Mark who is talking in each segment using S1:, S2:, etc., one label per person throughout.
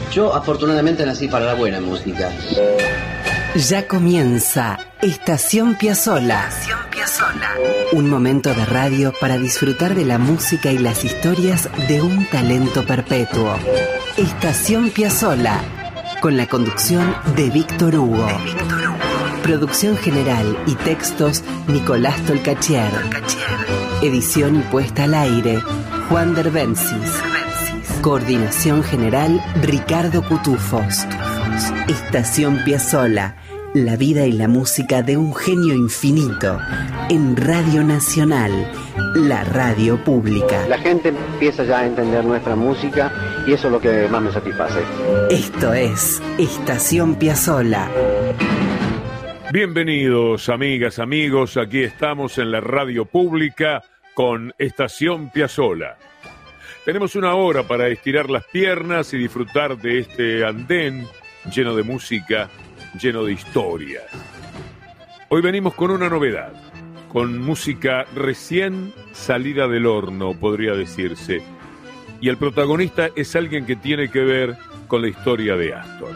S1: Yo afortunadamente nací para la buena música.
S2: Ya comienza Estación Piazzolla. Un momento de radio para disfrutar de la música y las historias de un talento perpetuo. Estación Piazzolla, con la conducción de Víctor Hugo. Producción general y textos, Nicolás Tolcachier. Edición y puesta al aire, Juan Derbencis. Coordinación general, Ricardo Cutufos. Estación Piazzolla, la vida y la música de un genio infinito, en Radio Nacional, la radio pública.
S1: La gente empieza ya a entender nuestra música y eso es lo que más me satisface.
S2: Esto es Estación Piazzolla.
S3: Bienvenidos, amigas, amigos. Aquí estamos en la radio pública con Estación Piazzolla. Tenemos una hora para estirar las piernas y disfrutar de este andén lleno de música, lleno de historias. Hoy venimos con una novedad, con música recién salida del horno, podría decirse. Y el protagonista es alguien que tiene que ver con la historia de Astor.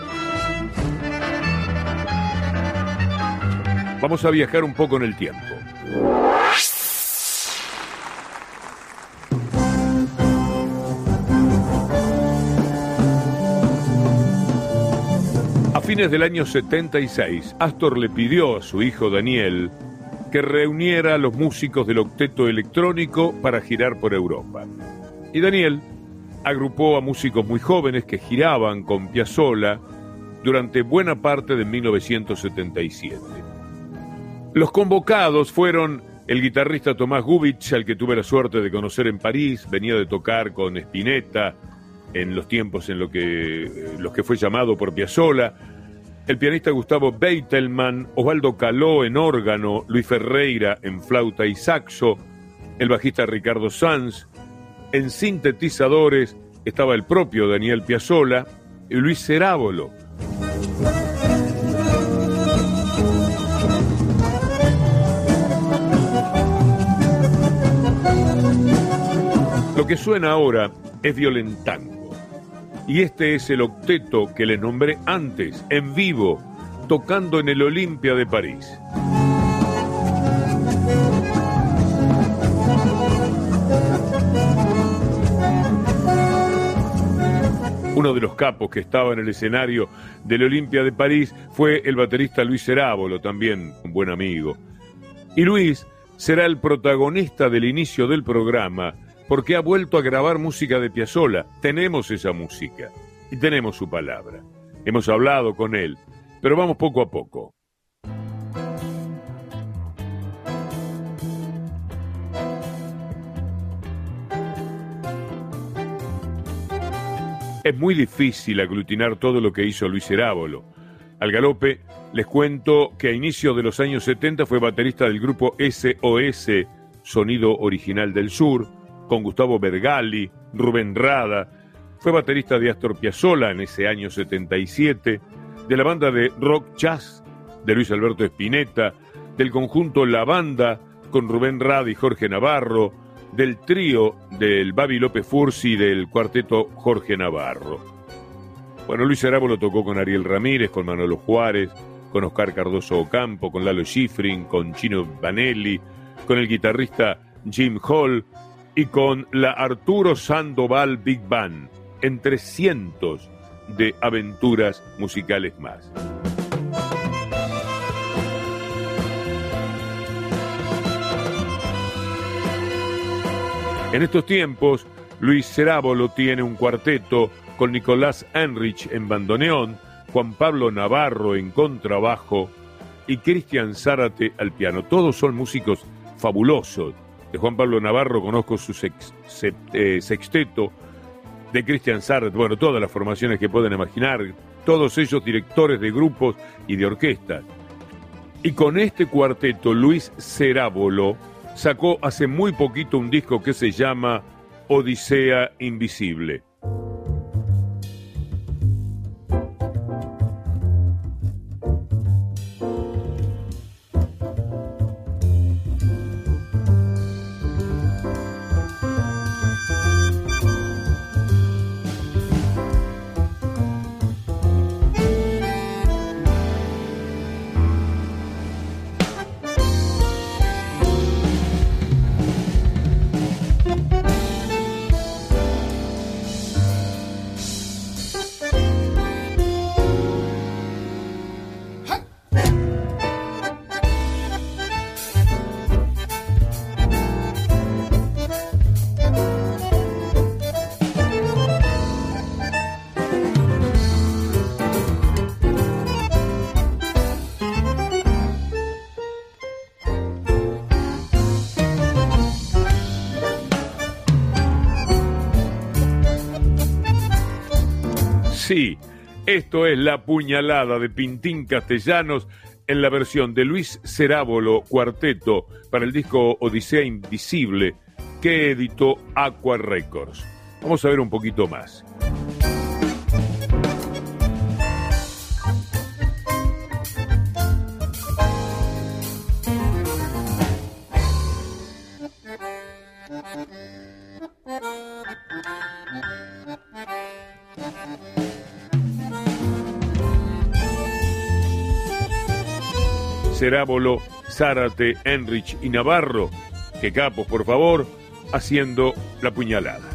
S3: Vamos a viajar un poco en el tiempo. A fines del año 76, Astor le pidió a su hijo Daniel que reuniera a los músicos del octeto electrónico para girar por Europa. Y Daniel agrupó a músicos muy jóvenes que giraban con Piazzolla durante buena parte de 1977. Los convocados fueron el guitarrista Tomás Gubitsch, al que tuve la suerte de conocer en París, venía de tocar con Spinetta en los tiempos en los que fue llamado por Piazzolla, el pianista Gustavo Beitelman, Osvaldo Caló en órgano, Luis Ferreira en flauta y saxo, el bajista Ricardo Sanz, en sintetizadores estaba el propio Daniel Piazzolla y Luis Cerábolo. Lo que suena ahora es Violentango. Y este es el octeto que les nombré antes, en vivo, tocando en el Olympia de París. Uno de los capos que estaba en el escenario del Olympia de París fue el baterista Luis Cerábolo, también un buen amigo. Y Luis será el protagonista del inicio del programa, porque ha vuelto a grabar música de Piazzolla. Tenemos esa música y tenemos su palabra. Hemos hablado con él, pero vamos poco a poco. Es muy difícil aglutinar todo lo que hizo Luis Cerábolo. Al galope, les cuento que a inicios de los años 70 fue baterista del grupo SOS, Sonido Original del Sur, con Gustavo Bergali, Rubén Rada. Fue baterista de Astor Piazzolla en ese año 77, de la banda de rock jazz de Luis Alberto Spinetta, del conjunto La Banda con Rubén Rada y Jorge Navarro, del trío del Babi López Fursi y del cuarteto Jorge Navarro. Bueno, Luis Cerábolo tocó con Ariel Ramírez, con Manolo Juárez, con Oscar Cardoso Ocampo, con Lalo Schifrin, con Chino Vanelli, con el guitarrista Jim Hall y con la Arturo Sandoval Big Band, entre cientos de aventuras musicales más. En estos tiempos, Luis Cerábolo tiene un cuarteto con Nicolás Enrich en bandoneón, Juan Pablo Navarro en contrabajo y Cristian Zárate al piano. Todos son músicos fabulosos. De Juan Pablo Navarro conozco su sexteto, de Cristian Zárate, bueno, todas las formaciones que pueden imaginar, todos ellos directores de grupos y de orquestas. Y con este cuarteto, Luis Cerábolo sacó hace muy poquito un disco que se llama Odisea Invisible. Sí, esto es La Puñalada de Pintín Castellanos en la versión de Luis Cerábolo Cuarteto para el disco Odisea Invisible que editó Aqua Records. Vamos a ver un poquito más. Cerábolo, Zárate, Enrich y Navarro, que capos, por favor, haciendo La Puñalada.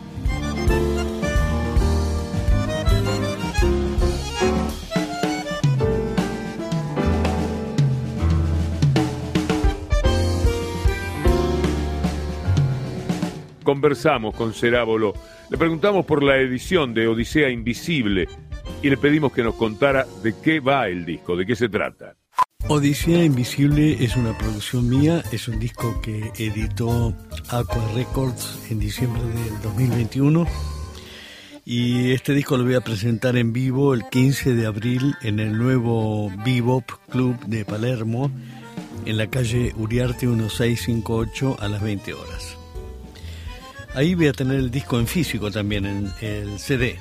S3: Conversamos con Cerábolo, le preguntamos por la edición de Odisea Invisible y le pedimos que nos contara de qué va el disco, de qué se trata.
S4: Odisea Invisible es una producción mía, es un disco que editó Aqua Records en diciembre del 2021 y este disco lo voy a presentar en vivo el 15 de abril en el nuevo Bebop Club de Palermo en la calle Uriarte 1658 a las 20 horas. Ahí voy a tener el disco en físico también, en el CD.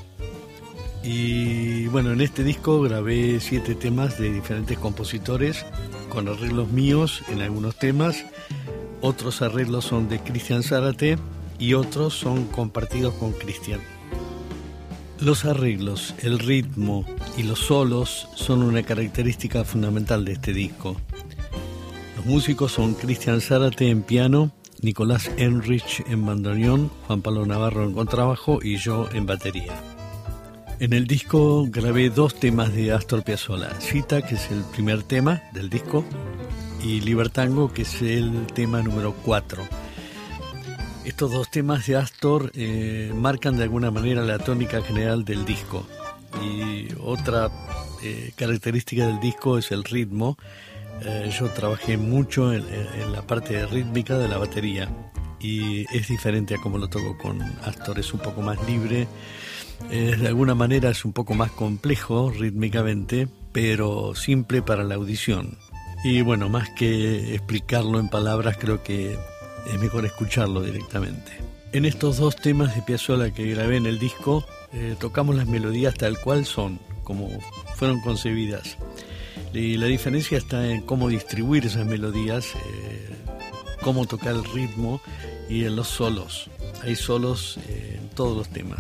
S4: Y bueno, en este disco grabé 7 temas de diferentes compositores, con arreglos míos en algunos temas, otros arreglos son de Cristian Zárate y otros son compartidos con Cristian. Los arreglos, el ritmo y los solos son una característica fundamental de este disco. Los músicos son Cristian Zárate en piano, Nicolás Enrich en bandoneón, Juan Pablo Navarro en contrabajo y yo en batería. En el disco grabé 2 temas de Astor Piazzolla, Cita, que es el primer tema del disco, y Libertango, que es el tema número 4. Estos 2 temas de Astor marcan de alguna manera la tónica general del disco. Y otra característica del disco es el ritmo. Yo trabajé mucho en la parte rítmica de la batería y es diferente a como lo toco con Astor, es un poco más libre. De alguna manera es un poco más complejo rítmicamente, pero simple para la audición. Y bueno, más que explicarlo en palabras, creo que es mejor escucharlo directamente. En estos 2 temas de Piazzolla que grabé en el disco, tocamos las melodías tal cual son, como fueron concebidas. Y la diferencia está en cómo distribuir esas melodías, cómo tocar el ritmo y en los solos. Hay solos en todos los temas.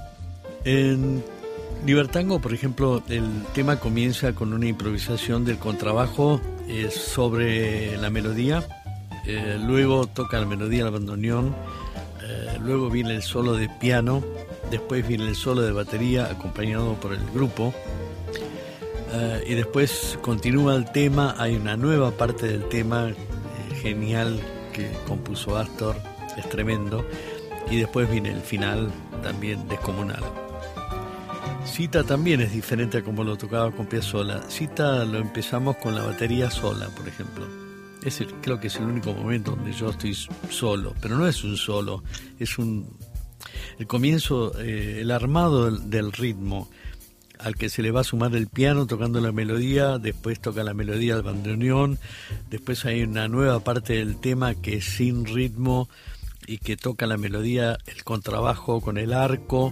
S4: En Libertango, por ejemplo, el tema comienza con una improvisación del contrabajo sobre la melodía, luego toca la melodía al bandoneón, luego viene el solo de piano, después viene el solo de batería acompañado por el grupo, y después continúa el tema, hay una nueva parte del tema genial que compuso Astor, es tremendo, y después viene el final también descomunal. Cita también es diferente a como lo tocaba con Piazzolla. Cita lo empezamos con la batería sola, por ejemplo. Creo que es el único momento donde yo estoy solo, pero no es un solo, es el comienzo, el armado del ritmo, al que se le va a sumar el piano tocando la melodía, después toca la melodía al bandoneón, después hay una nueva parte del tema que es sin ritmo y que toca la melodía, el contrabajo con el arco,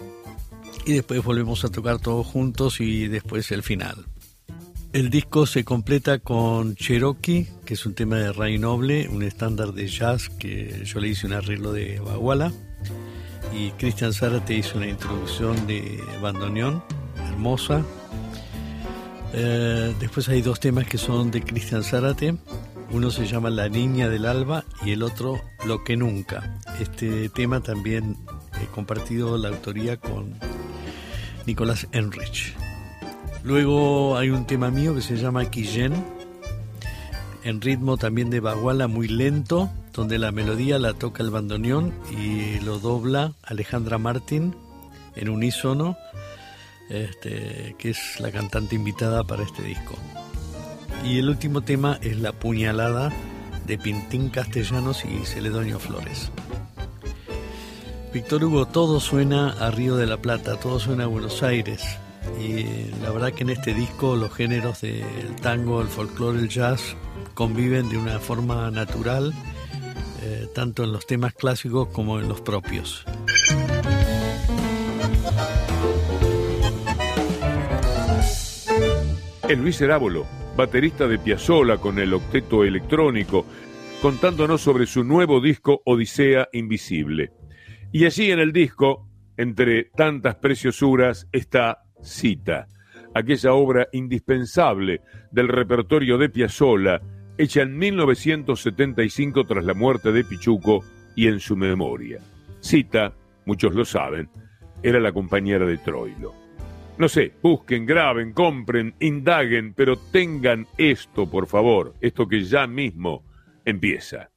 S4: y después volvemos a tocar todos juntos y después el final. El disco se completa con Cherokee, que es un tema de Ray Noble, un estándar de jazz que yo le hice un arreglo de baguala, y Cristian Zárate hizo una introducción de bandoneón hermosa. Después hay 2 temas que son de Cristian Zárate, uno se llama La Niña del Alba y el otro Lo que Nunca. Este tema también he compartido la autoría con Nicolás Enrich. Luego hay un tema mío que se llama Quillén, en ritmo también de baguala muy lento, donde la melodía la toca el bandoneón y lo dobla Alejandra Martín en unísono, que es la cantante invitada para este disco. Y el último tema es La Puñalada de Pintín Castellanos y Celedonio Flores. Víctor Hugo, todo suena a Río de la Plata, todo suena a Buenos Aires. Y la verdad que en este disco los géneros del tango, el folclore, el jazz conviven de una forma natural, tanto en los temas clásicos como en los propios.
S3: Es Luis Cerábolo, baterista de Piazzolla con el octeto electrónico, contándonos sobre su nuevo disco Odisea Invisible. Y allí en el disco, entre tantas preciosuras, está Cita, aquella obra indispensable del repertorio de Piazzolla, hecha en 1975 tras la muerte de Pichuco y en su memoria. Cita, muchos lo saben, era la compañera de Troilo. No sé, busquen, graben, compren, indaguen, pero tengan esto, por favor, esto que ya mismo empieza.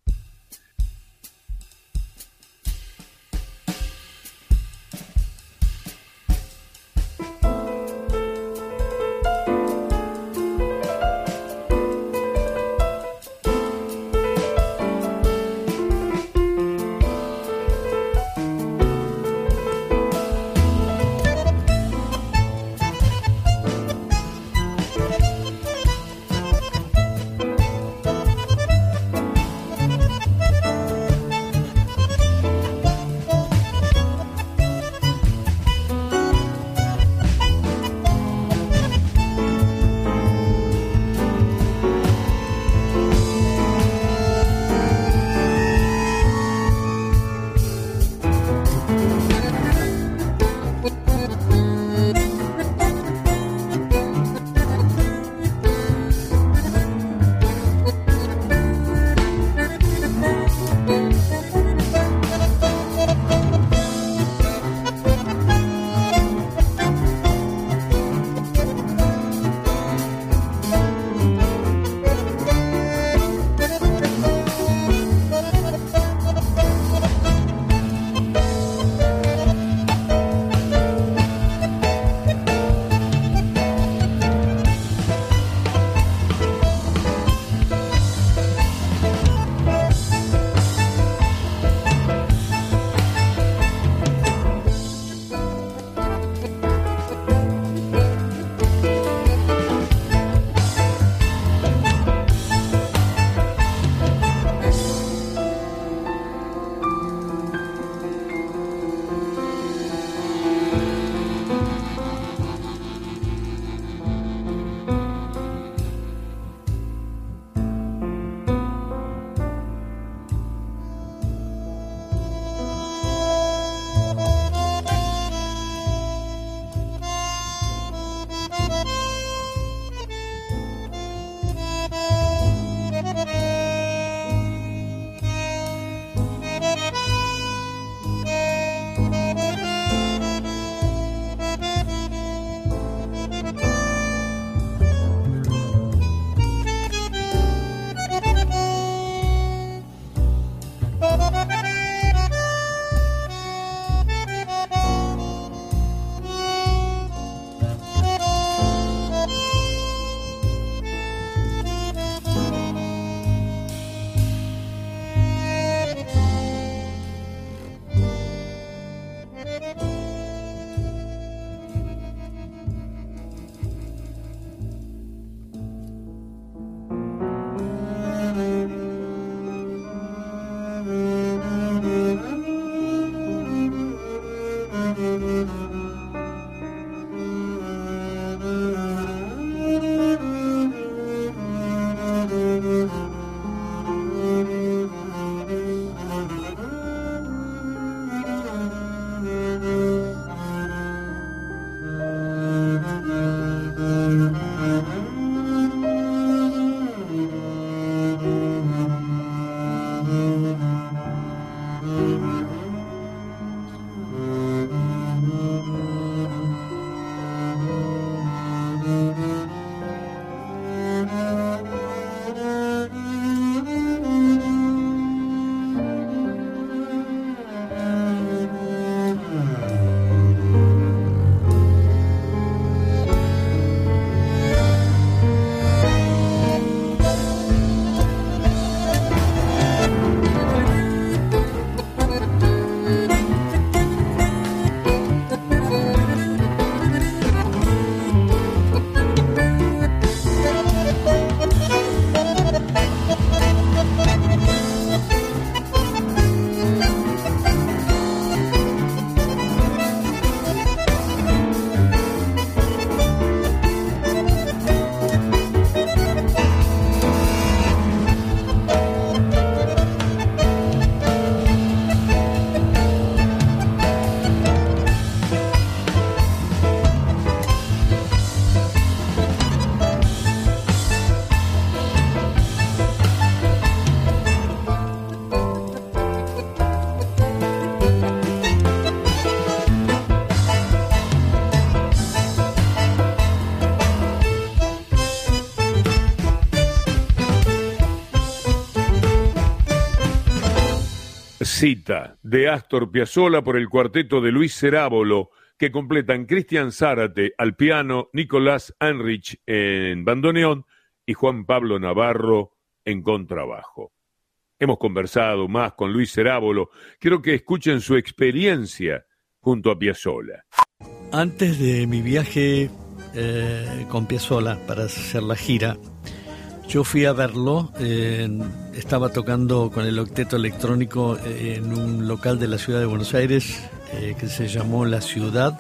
S3: Cita de Astor Piazzolla por el cuarteto de Luis Cerábolo, que completan Cristian Zárate al piano, Nicolás Heinrich en bandoneón y Juan Pablo Navarro en contrabajo. Hemos conversado más con Luis Cerábolo. Quiero que escuchen su experiencia junto a Piazzolla.
S4: Antes de mi viaje con Piazzolla para hacer la gira, yo fui a verlo. Estaba tocando con el octeto electrónico en un local de la ciudad de Buenos Aires que se llamó La Ciudad,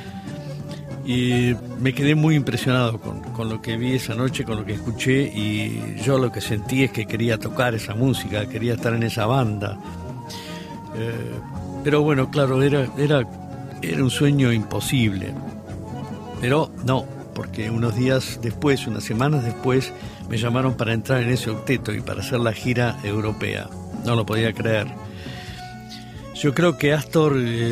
S4: y me quedé muy impresionado con lo que vi esa noche, con lo que escuché, y yo lo que sentí es que quería tocar esa música, quería estar en esa banda. Pero bueno, claro, era un sueño imposible. Pero no, porque unos días después, unas semanas después, me llamaron para entrar en ese octeto y para hacer la gira europea. No lo podía creer. Yo creo que Astor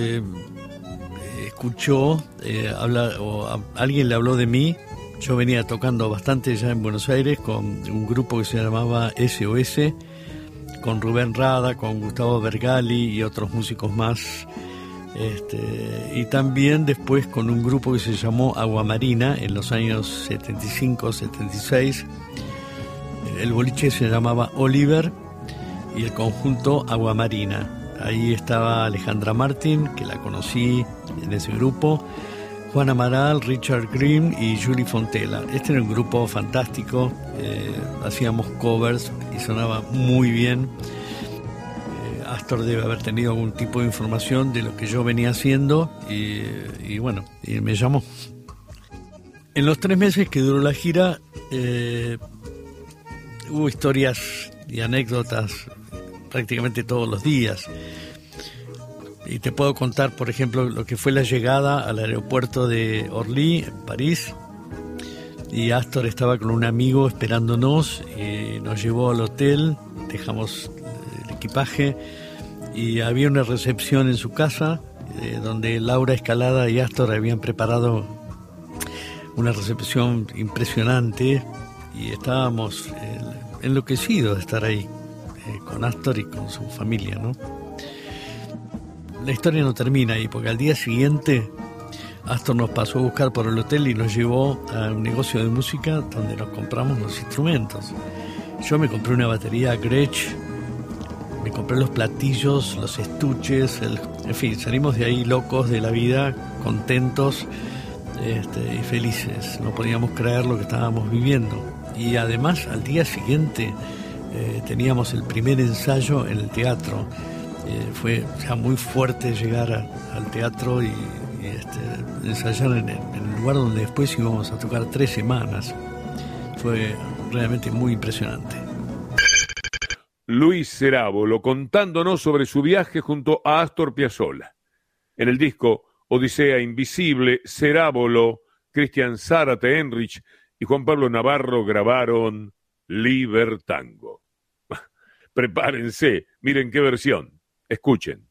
S4: escuchó, alguien le habló de mí. Yo venía tocando bastante ya en Buenos Aires con un grupo que se llamaba SOS, con Rubén Rada, con Gustavo Bergali y otros músicos más. Y también después con un grupo que se llamó Aguamarina en los años 75, 76. El boliche se llamaba Oliver y el conjunto Aguamarina. Ahí estaba Alejandra Martín, que la conocí en ese grupo, Juan Amaral, Richard Grimm y Julie Fontela. Este era un grupo fantástico, hacíamos covers y sonaba muy bien. Astor debe haber tenido algún tipo de información de lo que yo venía haciendo y bueno, y me llamó. En los 3 meses que duró la gira, hubo historias y anécdotas prácticamente todos los días. Y te puedo contar, por ejemplo, lo que fue la llegada al aeropuerto de Orly, en París. Y Astor estaba con un amigo esperándonos, y nos llevó al hotel, dejamos el equipaje y había una recepción en su casa donde Laura Escalada y Astor habían preparado una recepción impresionante y estábamos enloquecidos de estar ahí con Astor y con su familia, ¿no? La historia no termina ahí, porque al día siguiente Astor nos pasó a buscar por el hotel y nos llevó a un negocio de música donde nos compramos los instrumentos. Yo me compré una batería Gretsch, me compré los platillos, los estuches, en fin, salimos de ahí locos de la vida, contentos y felices. No podíamos creer lo que estábamos viviendo. Y además, al día siguiente teníamos el primer ensayo en el teatro. Fue ya muy fuerte llegar al teatro y ensayar en el lugar donde después íbamos a tocar 3 semanas. Fue realmente muy impresionante.
S3: Luis Cerábolo contándonos sobre su viaje junto a Astor Piazzolla. En el disco Odisea Invisible, Cerábolo, Cristian Zárate Heinrich y Juan Pablo Navarro grabaron Libertango. Prepárense, miren qué versión. Escuchen.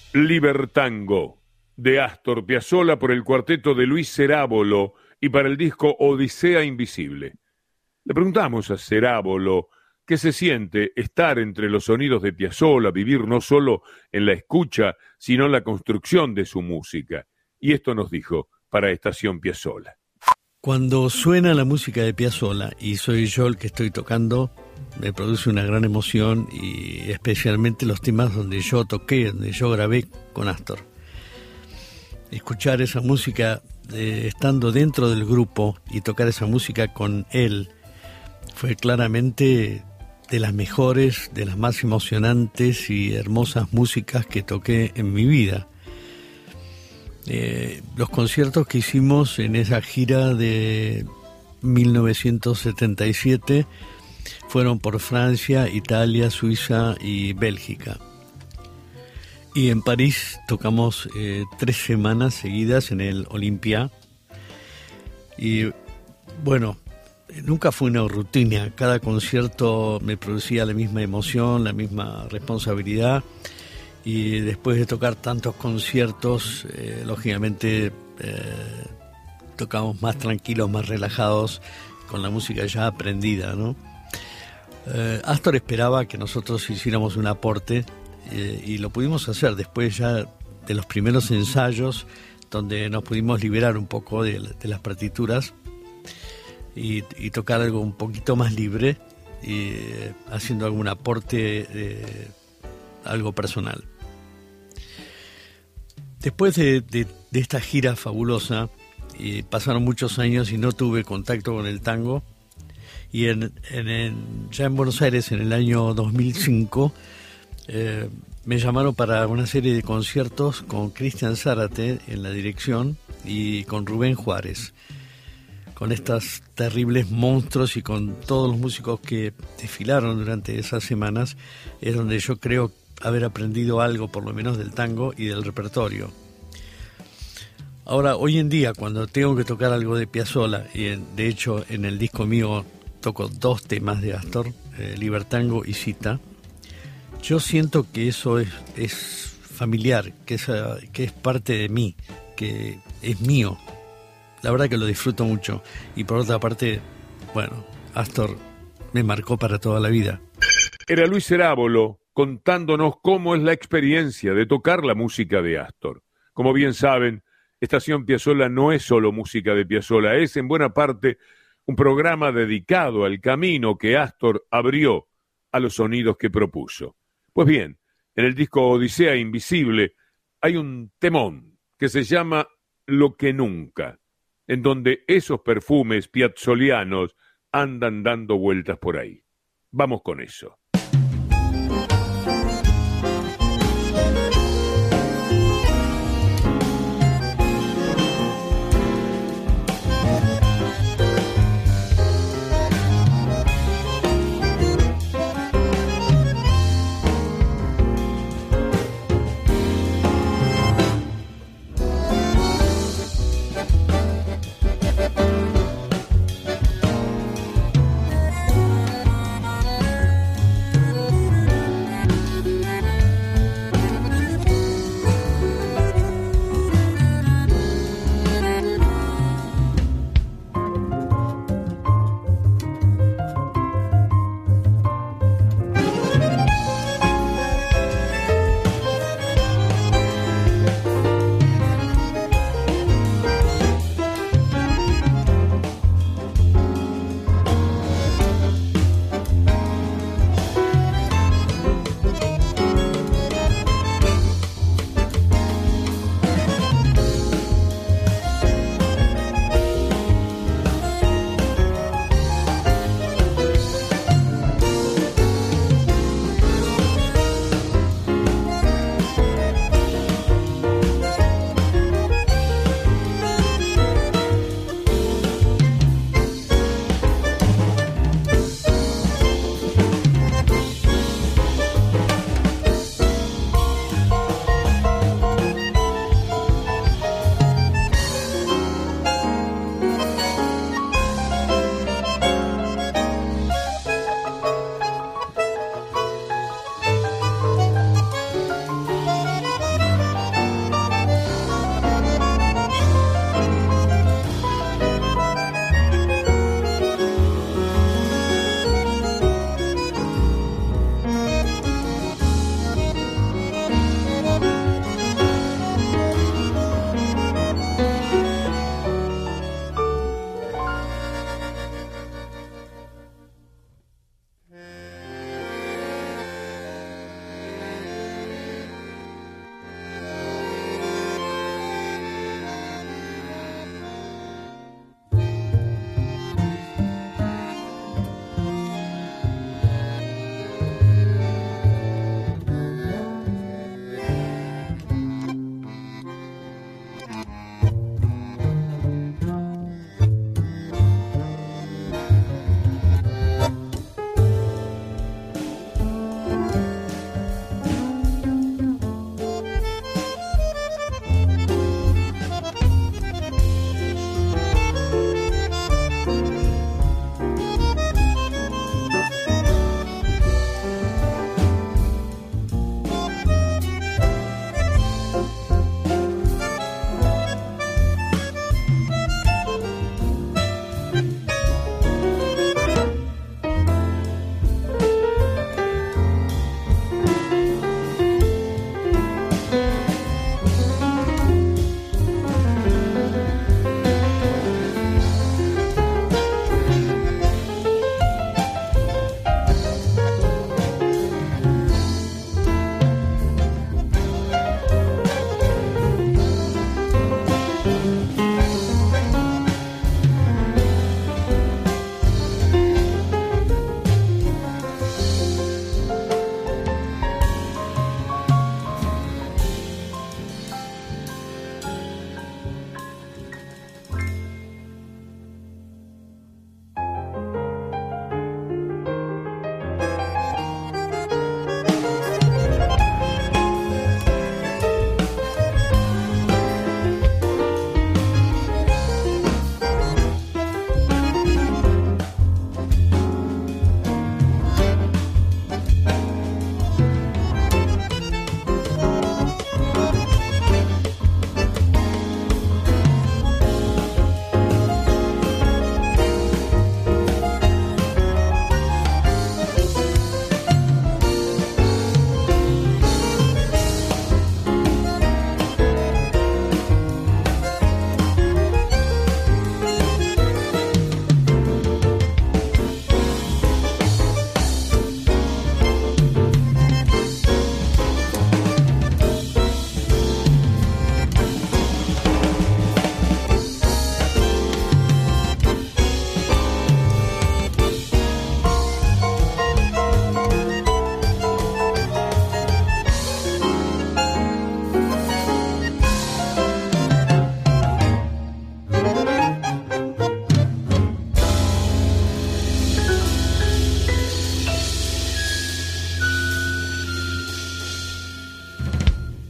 S3: Libertango, de Astor Piazzolla por el cuarteto de Luis Cerábolo y para el disco Odisea Invisible. Le preguntamos a Cerábolo qué se siente estar entre los sonidos de Piazzolla, vivir no solo en la escucha, sino en la construcción de su música. Y esto nos dijo para Estación Piazzolla.
S4: Cuando suena la música de Piazzolla y soy yo el que estoy tocando, me produce una gran emoción, y especialmente los temas donde yo toqué, donde yo grabé con Astor. Escuchar esa música estando dentro del grupo y tocar esa música con él fue claramente de las mejores, de las más emocionantes y hermosas músicas que toqué en mi vida. Los conciertos que hicimos en esa gira de 1977 fueron por Francia, Italia, Suiza y Bélgica. Y en París tocamos 3 semanas seguidas en el Olympia. Y bueno, nunca fue una rutina. Cada concierto me producía la misma emoción, la misma responsabilidad. Y después de tocar tantos conciertos, lógicamente tocamos más tranquilos, más relajados, con la música ya aprendida, ¿no? Astor esperaba que nosotros hiciéramos un aporte, y lo pudimos hacer después ya de los primeros ensayos, donde nos pudimos liberar un poco de las partituras y tocar algo un poquito más libre, y haciendo algún aporte, algo personal. Después de esta gira fabulosa, pasaron muchos años y no tuve contacto con el tango, y ya en Buenos Aires en el año 2005 me llamaron para una serie de conciertos con Cristian Zárate en la dirección y con Rubén Juárez, con estos terribles monstruos y con todos los músicos que desfilaron durante esas semanas. Es donde yo creo haber aprendido algo, por lo menos del tango y del repertorio. Ahora, hoy en día, cuando tengo que tocar algo de Piazzolla, y de hecho en el disco mío toco 2 temas de Astor, Libertango y Cita, yo siento que eso es familiar, que es parte de mí, que es mío. La verdad que lo disfruto mucho. Y por otra parte, bueno, Astor me marcó para toda la vida.
S3: Era Luis Cerábolo contándonos cómo es la experiencia de tocar la música de Astor. Como bien saben, Estación Piazzolla no es solo música de Piazzolla, es en buena parte un programa dedicado al camino que Astor abrió a los sonidos que propuso. Pues bien, en el disco Odisea Invisible hay un temón que se llama Lo que nunca, en donde esos perfumes piazzolianos andan dando vueltas por ahí. Vamos con eso.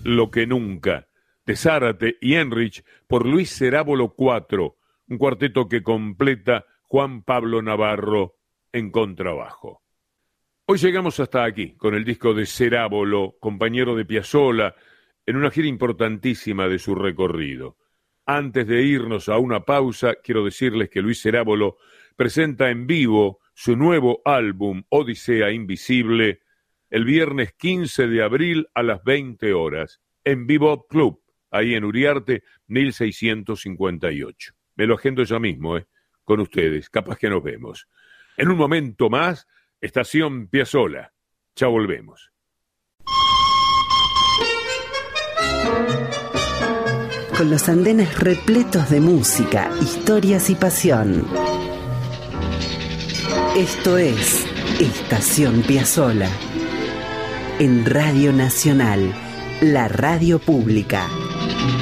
S3: lo que nunca, de Zárate y Enrich por Luis Cerábolo IV, un cuarteto que completa Juan Pablo Navarro en contrabajo. Hoy llegamos hasta aquí con el disco de Cerábolo, compañero de Piazzolla, en una gira importantísima de su recorrido. Antes de irnos a una pausa, quiero decirles que Luis Cerábolo presenta en vivo su nuevo álbum Odisea Invisible el viernes 15 de abril a las 20 horas en Bebop Club, ahí en Uriarte 1658. Me lo agendo ya mismo, con ustedes, capaz que nos vemos. En un momento más, Estación Piazzolla. Ya volvemos.
S2: Con los andenes repletos de música, historias y pasión. Esto es Estación Piazzolla. En Radio Nacional, la radio pública.